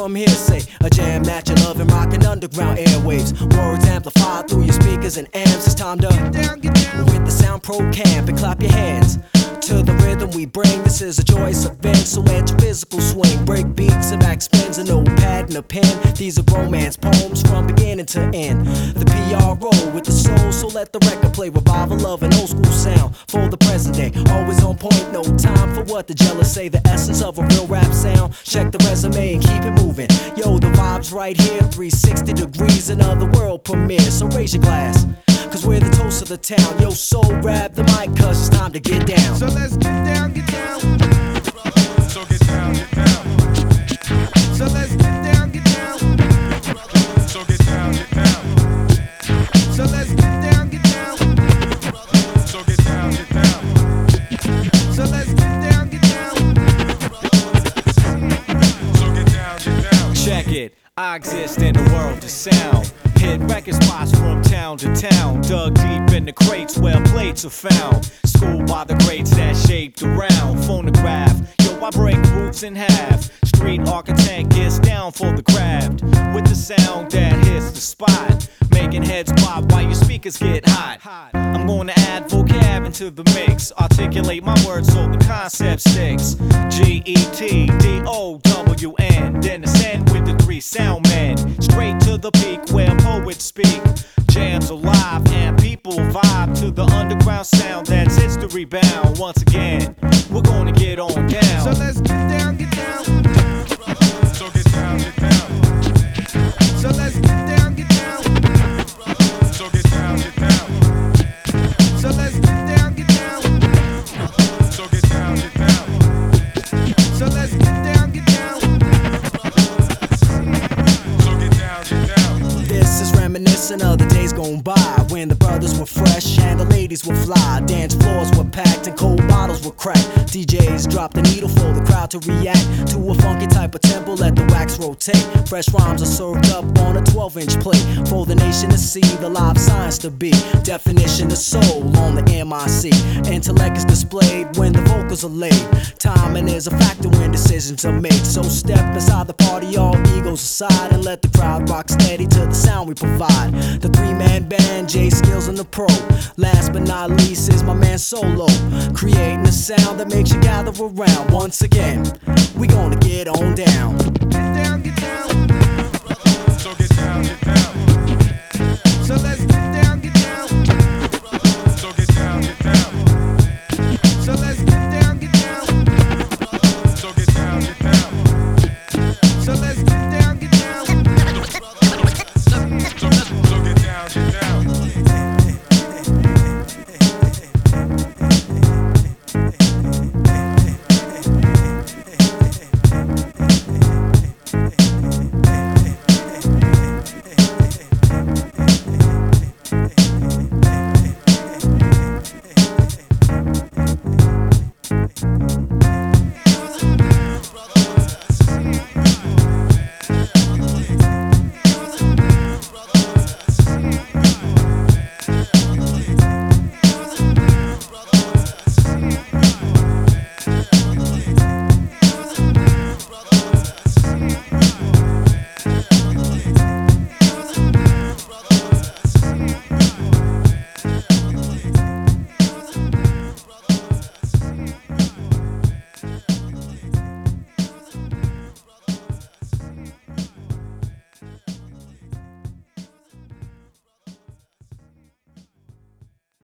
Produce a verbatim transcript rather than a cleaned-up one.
some hearsay. A jam that you love and rockin' underground airwaves. Words amplified through your speakers and amps. It's time to get down, get down with the Sound Pro Camp and clap your hands to the rhythm we bring. This is a joyous event, so let your physical swing. Break beats and back spins, a notepad and a pen. These are romance poems from beginning to end. The P R O with the soul, so let the record play. Revival of an old school sound for the present day. Always on point, no time for what the jealous say. The essence of a real rap sound. Check the resume and keep it moving. Yo, the vibe's right here, three sixty degrees, another world premiere. So raise your glass, cause we're the toast of the town. Yo, soul, grab the mic, cause it's time to get down. So let's get down, get down. So get down, get down. So let's get down, get down. So get down, get down. So let's get down, get down. So get down, get down. So let's get down, get down. So get down, get down. Check it, I exist in the world of sound. Hit record spots from town to town. Dug deep in the crates where plates are found. Schooled by the greats that shaped around. Phonograph, yo, I break roots in half. Street architect gets down for the craft. With the sound that hits the spot, making heads pop while your speakers get hot. I'm gonna add vocab into the mix. Articulate my words so the concept sticks. G E T D O W N. Then ascend with the three sound men. Straight to the peak where poets speak. Jams alive and people vibe to the underground sound that's history bound. Once again, we're gonna get on down. So let's get down, get down. So get down, get down. So let's get down, get down. So get down, get down. So let's get down, get down. So get down, get down. So let's get down, get down. So get down, get down. This is reminiscent of the days gone by, when the brothers were fresh and the ladies were fly. Dance floors were packed and cold bottles were cracked. D Js dropped the needle for the crowd to react to a funky type of tempo, let the wax rotate. Fresh rhymes are served up on a twelve inch plate for the nation to see, the live science to be. Definition of soul on the M I C. Intellect is displayed when the vocals are laid. Timing is a factor when decisions are made. So step inside the party, all egos aside, and let the crowd rock steady to the sound we provide. The three-man band, J Skills and the Pro. Last but not least is my man Solo, creating a sound that makes you gather around. Once again, we gonna get on down. Get down, get down.